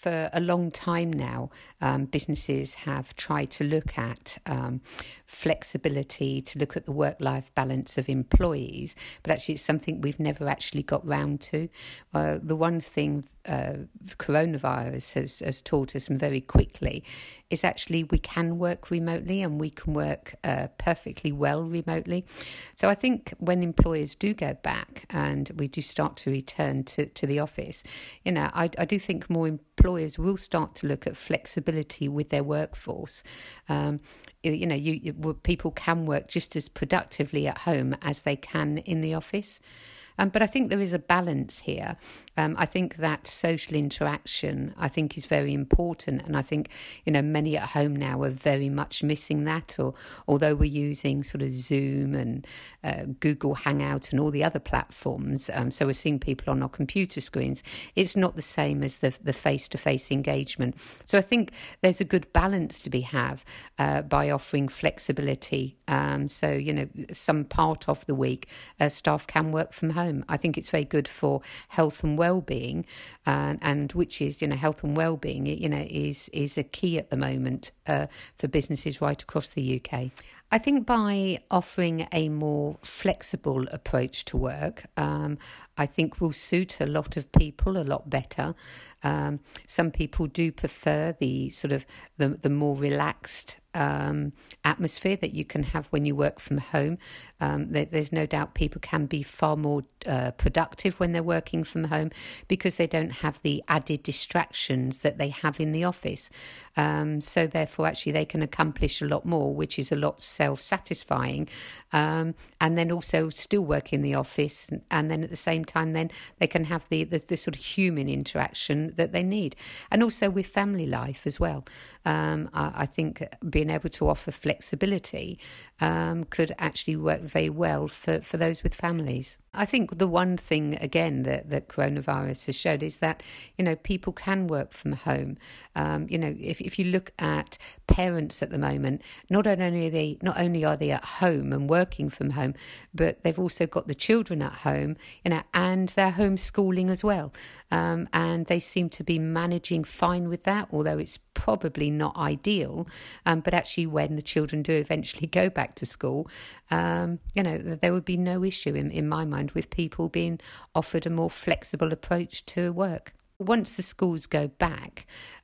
for a long time now, businesses have tried to look at flexibility, to look at the work-life balance of employees, but actually it's something we've never actually got round to. The one thing coronavirus has taught us, and very quickly, is actually we can work remotely and we can work perfectly well remotely. So I think when employers do go back and we do start to return to the office, I do think more employers will start to look at flexibility with their workforce. People can work just as productively at home as they can in the office. But I think there is a balance here. I think that social interaction, I think, is very important. And I think, many at home now are very much missing that. Or although we're using sort of Zoom and Google Hangout and all the other platforms, so we're seeing people on our computer screens, it's not the same as the face-to-face engagement. So I think there's a good balance to be had by offering flexibility. Some part of the week, staff can work from home. I think it's very good for health and well-being, and which is, health and well-being, is a key at the moment for businesses right across the UK. I think by offering a more flexible approach to work, I think will suit a lot of people a lot better. Some people do prefer the sort of the more relaxed atmosphere that you can have when you work from home. There's no doubt people can be far more productive when they're working from home because they don't have the added distractions that they have in the office. So therefore, actually, they can accomplish a lot more, which is a lot self-satisfying, and then also still work in the office, and then at the same time, then they can have the sort of human interaction that they need, and also with family life as well. I think being able to offer flexibility could actually work very well for those with families. I think the one thing, again, that coronavirus has showed is that, people can work from home. If you look at parents at the moment, not only are they at home and working from home, but they've also got the children at home, and they're homeschooling as well. And they seem to be managing fine with that, although it's probably not ideal. But actually, when the children do eventually go back to school, there would be no issue in my mind with people being offered a more flexible approach to work. Once the schools go back,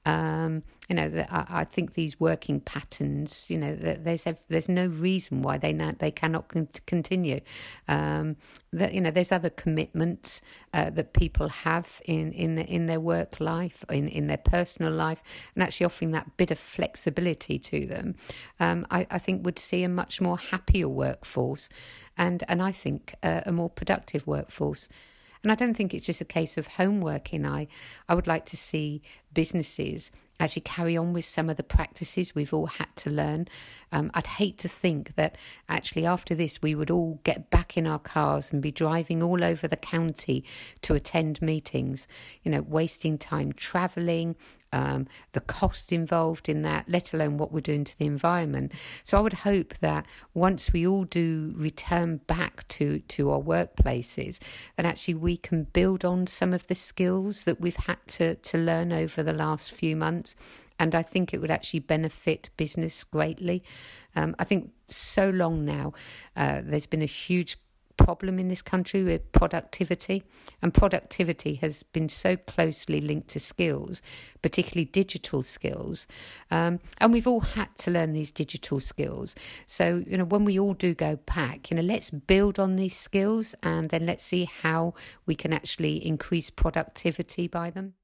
I think these working patterns, there's no reason why they cannot continue. There's other commitments that people have in their work life, in their personal life, and actually offering that bit of flexibility to them, I think would see a much more happier workforce, and I think a more productive workforce. And I don't think it's just a case of home working. I would like to see businesses actually carry on with some of the practices we've all had to learn. I'd hate to think that actually after this we would all get back in our cars and be driving all over the county to attend meetings, wasting time travelling, the cost involved in that, let alone what we're doing to the environment. So I would hope that once we all do return back to our workplaces, that actually we can build on some of the skills that we've had to learn over the last few months. And I think it would actually benefit business greatly. I think so long now, there's been a huge problem in this country with productivity, and productivity has been so closely linked to skills, particularly digital skills, and we've all had to learn these digital skills. So when we all do go back, let's build on these skills, and then let's see how we can actually increase productivity by them.